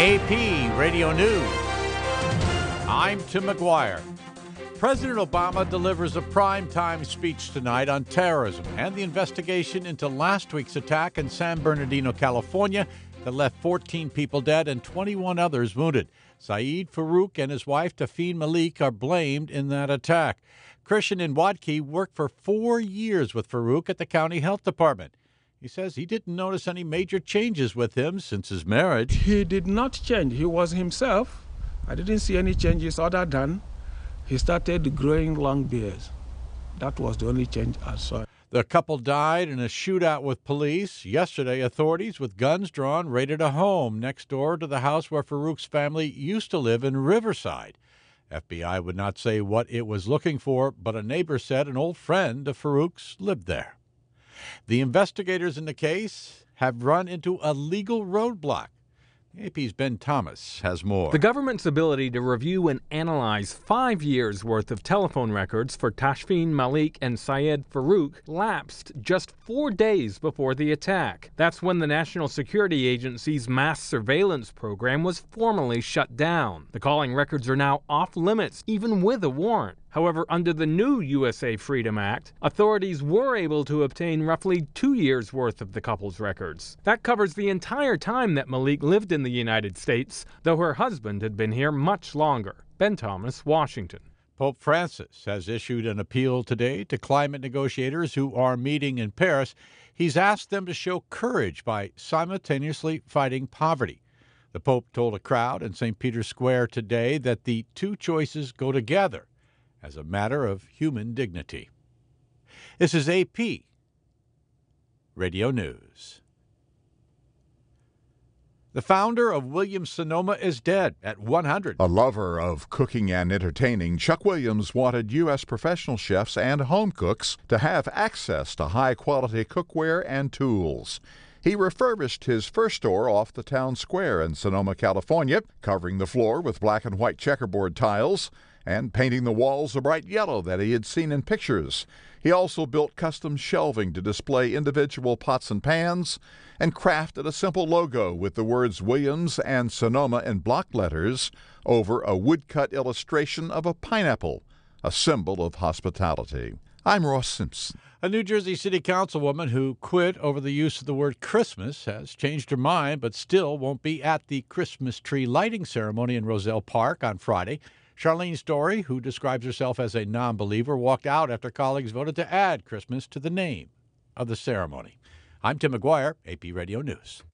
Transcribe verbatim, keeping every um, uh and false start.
A P Radio News. I'm Tim McGuire. President Obama delivers a primetime speech tonight on terrorism and the investigation into last week's attack in San Bernardino, California, that left fourteen people dead and twenty-one others wounded. Saeed Farook and his wife, Tafeen Malik, are blamed in that attack. Christian Nwadke worked for four years with Farook at the county health department. He says he didn't notice any major changes with him since his marriage. He did not change. He was himself. I didn't see any changes other than he started growing long beards. That was the only change I saw. The couple died in a shootout with police. Yesterday, authorities with guns drawn raided a home next door to the house where Farook's family used to live in Riverside. F B I would not say what it was looking for, but a neighbor said an old friend of Farook's lived there. The investigators in the case have run into a legal roadblock. A P's Ben Thomas has more. The government's ability to review and analyze five years' worth of telephone records for Tafeen Malik and Syed Farook lapsed just four days before the attack. That's when the National Security Agency's mass surveillance program was formally shut down. The calling records are now off limits, even with a warrant. However, under the new U S A Freedom Act, authorities were able to obtain roughly two years' worth of the couple's records. That covers the entire time that Malik lived in the United States, though her husband had been here much longer. Ben Thomas, Washington. Pope Francis has issued an appeal today to climate negotiators who are meeting in Paris. He's asked them to show courage by simultaneously fighting poverty. The Pope told a crowd in Saint Peter's Square today that the two choices go together as a matter of human dignity. This is A P Radio News. The founder of Williams-Sonoma is dead at one hundred. A lover of cooking and entertaining, Chuck Williams wanted U S professional chefs and home cooks to have access to high-quality cookware and tools. He refurbished his first store off the town square in Sonoma, California, covering the floor with black and white checkerboard tiles and painting the walls a bright yellow that he had seen in pictures. He also built custom shelving to display individual pots and pans and crafted a simple logo with the words Williams and Sonoma in block letters over a woodcut illustration of a pineapple, a symbol of hospitality. I'm Ross Simpson. A New Jersey City Councilwoman who quit over the use of the word Christmas has changed her mind but still won't be at the Christmas tree lighting ceremony in Roselle Park on Friday. Charlene Story, who describes herself as a non-believer, walked out after colleagues voted to add Christmas to the name of the ceremony. I'm Tim McGuire, A P Radio News.